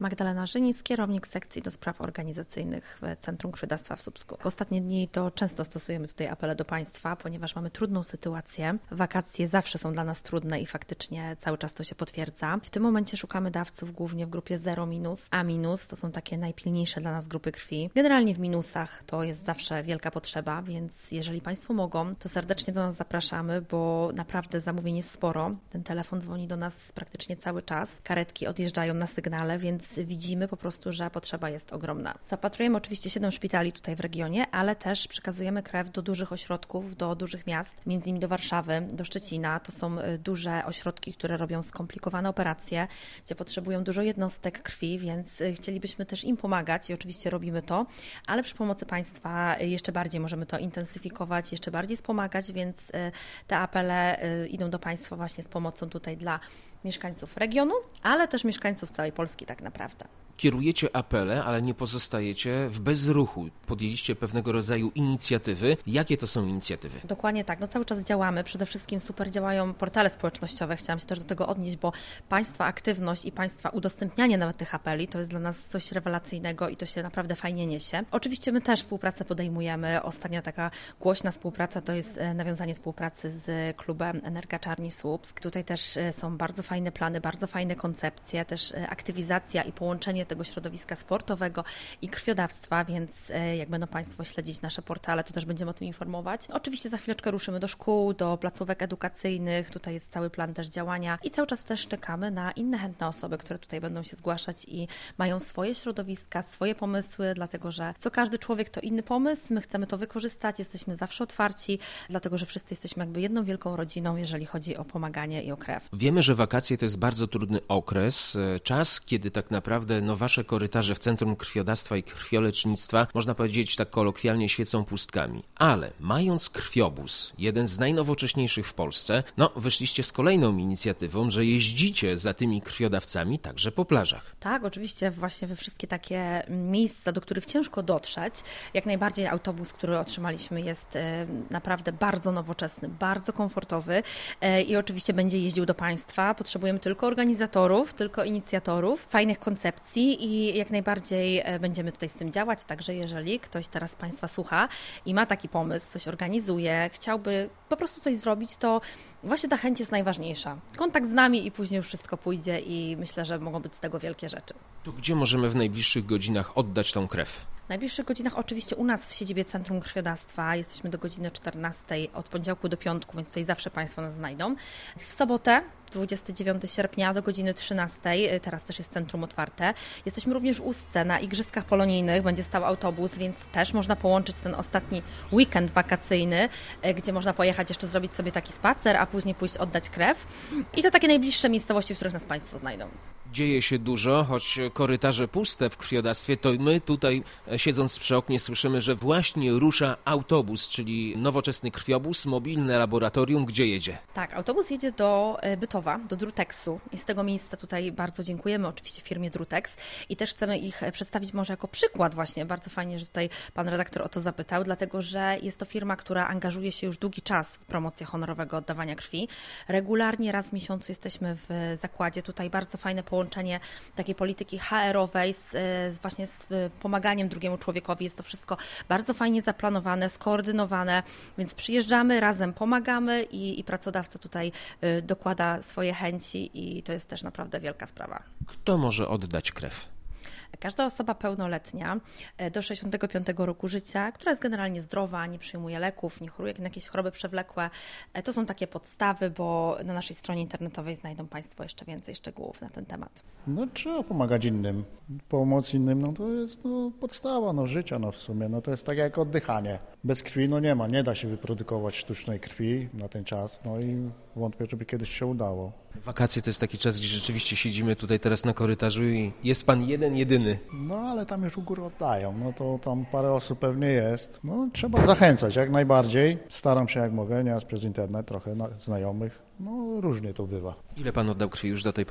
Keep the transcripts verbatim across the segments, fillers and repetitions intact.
Magdalena Żynis, kierownik sekcji do spraw organizacyjnych w Centrum Krwiodawstwa w Słupsku. W ostatnie dni to często stosujemy tutaj apele do Państwa, ponieważ mamy trudną sytuację. Wakacje zawsze są dla nas trudne i faktycznie cały czas to się potwierdza. W tym momencie szukamy dawców głównie w grupie zero minus, A minus, to są takie najpilniejsze dla nas grupy krwi. Generalnie w minusach to jest zawsze wielka potrzeba, więc jeżeli Państwo mogą, to serdecznie do nas zapraszamy, bo naprawdę zamówień jest sporo. Ten telefon dzwoni do nas praktycznie cały czas. Karetki odjeżdżają na sygnale, więc widzimy po prostu, że potrzeba jest ogromna. Zapatrujemy oczywiście siedem szpitali tutaj w regionie, ale też przekazujemy krew do dużych ośrodków, do dużych miast, między innymi do Warszawy, do Szczecina. To są duże ośrodki, które robią skomplikowane operacje, gdzie potrzebują dużo jednostek krwi, więc chcielibyśmy też im pomagać i oczywiście robimy to, ale przy pomocy Państwa jeszcze bardziej możemy to intensyfikować, jeszcze bardziej wspomagać, więc te apele idą do Państwa właśnie z pomocą tutaj dla mieszkańców regionu, ale też mieszkańców całej Polski tak naprawdę. Kierujecie apele, ale nie pozostajecie w bezruchu. Podjęliście pewnego rodzaju inicjatywy. Jakie to są inicjatywy? Dokładnie tak. No cały czas działamy. Przede wszystkim super działają portale społecznościowe. Chciałam się też do tego odnieść, bo Państwa aktywność i Państwa udostępnianie nawet tych apeli to jest dla nas coś rewelacyjnego i to się naprawdę fajnie niesie. Oczywiście my też współpracę podejmujemy. Ostatnia taka głośna współpraca to jest nawiązanie współpracy z klubem Energa Czarni Słupsk. Tutaj też są bardzo fajne plany, bardzo fajne koncepcje, też aktywizacja i połączenie tego środowiska sportowego i krwiodawstwa, więc jak będą Państwo śledzić nasze portale, to też będziemy o tym informować. Oczywiście za chwileczkę ruszymy do szkół, do placówek edukacyjnych, tutaj jest cały plan też działania i cały czas też czekamy na inne chętne osoby, które tutaj będą się zgłaszać i mają swoje środowiska, swoje pomysły, dlatego że co każdy człowiek to inny pomysł, my chcemy to wykorzystać, jesteśmy zawsze otwarci, dlatego że wszyscy jesteśmy jakby jedną wielką rodziną, jeżeli chodzi o pomaganie i o krew. Wiemy, że wakacje to jest bardzo trudny okres, czas, kiedy tak naprawdę no, wasze korytarze w Centrum Krwiodawstwa i Krwiolecznictwa, można powiedzieć tak kolokwialnie, świecą pustkami. Ale mając krwiobóz, jeden z najnowocześniejszych w Polsce, no wyszliście z kolejną inicjatywą, że jeździcie za tymi krwiodawcami także po plażach. Tak, oczywiście właśnie we wszystkie takie miejsca, do których ciężko dotrzeć. Jak najbardziej autobus, który otrzymaliśmy jest naprawdę bardzo nowoczesny, bardzo komfortowy i oczywiście będzie jeździł do Państwa. Potrzebujemy tylko organizatorów, tylko inicjatorów, fajnych koncepcji i jak najbardziej będziemy tutaj z tym działać, także jeżeli ktoś teraz Państwa słucha i ma taki pomysł, coś organizuje, chciałby po prostu coś zrobić, to właśnie ta chęć jest najważniejsza. Kontakt z nami i później już wszystko pójdzie i myślę, że mogą być z tego wielkie rzeczy. To gdzie możemy w najbliższych godzinach oddać tą krew? W najbliższych godzinach oczywiście u nas w siedzibie Centrum Krwiodawstwa jesteśmy do godziny czternastej od poniedziałku do piątku, więc tutaj zawsze Państwo nas znajdą. W sobotę dwudziestego dziewiątego sierpnia do godziny trzynastej, teraz też jest centrum otwarte. Jesteśmy również w Ustce na Igrzyskach Polonijnych, będzie stał autobus, więc też można połączyć ten ostatni weekend wakacyjny, gdzie można pojechać jeszcze zrobić sobie taki spacer, a później pójść oddać krew. I to takie najbliższe miejscowości, w których nas Państwo znajdą. Dzieje się dużo, choć korytarze puste w krwiodawstwie, to my tutaj siedząc przy oknie słyszymy, że właśnie rusza autobus, czyli nowoczesny krwiobóz, mobilne laboratorium. Gdzie jedzie? Tak, autobus jedzie do Bytowa, do Druteksu i z tego miejsca tutaj bardzo dziękujemy oczywiście firmie Drutex i też chcemy ich przedstawić może jako przykład właśnie. Bardzo fajnie, że tutaj pan redaktor o to zapytał, dlatego że jest to firma, która angażuje się już długi czas w promocję honorowego oddawania krwi. Regularnie raz w miesiącu jesteśmy w zakładzie. Tutaj bardzo fajne połączenie Połączenie takiej polityki ha erowej z, z właśnie z pomaganiem drugiemu człowiekowi. Jest to wszystko bardzo fajnie zaplanowane, skoordynowane, więc przyjeżdżamy, razem pomagamy i, i pracodawca tutaj y, dokłada swoje chęci i to jest też naprawdę wielka sprawa. Kto może oddać krew? Każda osoba pełnoletnia do sześćdziesiątego piątego roku życia, która jest generalnie zdrowa, nie przyjmuje leków, nie choruje na jakieś choroby przewlekłe, to są takie podstawy, bo na naszej stronie internetowej znajdą Państwo jeszcze więcej szczegółów na ten temat. No trzeba pomagać innym. Pomoc innym no to jest no, podstawa no, życia no, w sumie. No, to jest tak jak oddychanie. Bez krwi no nie ma, nie da się wyprodukować sztucznej krwi na ten czas. No i wątpię, żeby kiedyś się udało. Wakacje to jest taki czas, gdzie rzeczywiście siedzimy tutaj teraz na korytarzu i jest Pan jeden, jedyny. No ale tam już u góry oddają, no to tam parę osób pewnie jest. No trzeba zachęcać jak najbardziej. Staram się jak mogę, nieraz przez internet, trochę znajomych. No różnie to bywa. Ile Pan oddał krwi już do tej pory?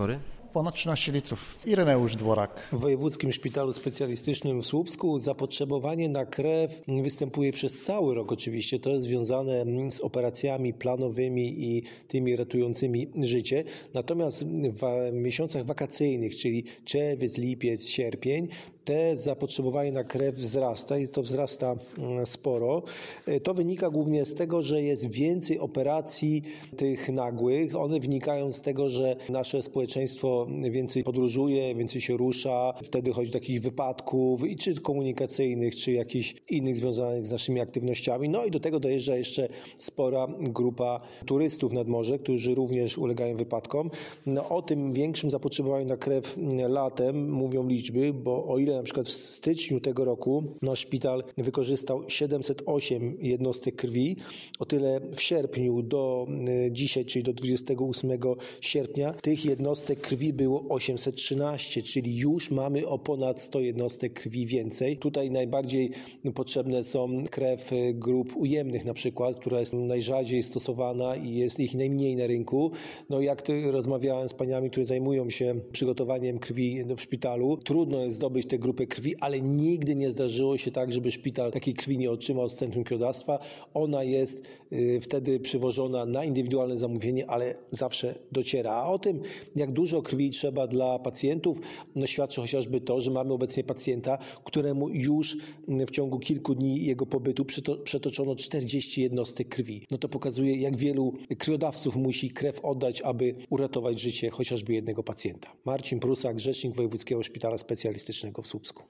ponad trzynaście litrów. Ireneusz Dworak. W Wojewódzkim Szpitalu Specjalistycznym w Słupsku zapotrzebowanie na krew występuje przez cały rok oczywiście. To jest związane z operacjami planowymi i tymi ratującymi życie. Natomiast w miesiącach wakacyjnych, czyli czerwiec, lipiec, sierpień, te zapotrzebowanie na krew wzrasta i to wzrasta sporo. To wynika głównie z tego, że jest więcej operacji tych nagłych. One wynikają z tego, że nasze społeczeństwo więcej podróżuje, więcej się rusza. Wtedy chodzi do jakichś wypadków, i czy komunikacyjnych, czy jakichś innych związanych z naszymi aktywnościami. No i do tego dojeżdża jeszcze spora grupa turystów nad morze, którzy również ulegają wypadkom. No, o tym większym zapotrzebowaniu na krew latem mówią liczby, bo o ile na przykład w styczniu tego roku nasz szpital wykorzystał siedemset osiem jednostek krwi, o tyle w sierpniu do dzisiaj, czyli do dwudziestego ósmego sierpnia, tych jednostek krwi było osiemset trzynaście, czyli już mamy o ponad sto jednostek krwi więcej. Tutaj najbardziej potrzebne są krew grup ujemnych na przykład, która jest najrzadziej stosowana i jest ich najmniej na rynku. No jak ty rozmawiałem z paniami, które zajmują się przygotowaniem krwi w szpitalu, trudno jest zdobyć tę grupę krwi, ale nigdy nie zdarzyło się tak, żeby szpital takiej krwi nie otrzymał z Centrum Krwiodawstwa. Ona jest y, wtedy przywożona na indywidualne zamówienie, ale zawsze dociera. A o tym, jak dużo krwi trzeba dla pacjentów, no świadczy chociażby to, że mamy obecnie pacjenta, któremu już w ciągu kilku dni jego pobytu przetoczono czterdzieści jednostek krwi. No to pokazuje, jak wielu krwiodawców musi krew oddać, aby uratować życie chociażby jednego pacjenta. Marcin Prusak, rzecznik Wojewódzkiego Szpitala Specjalistycznego w Słupsku.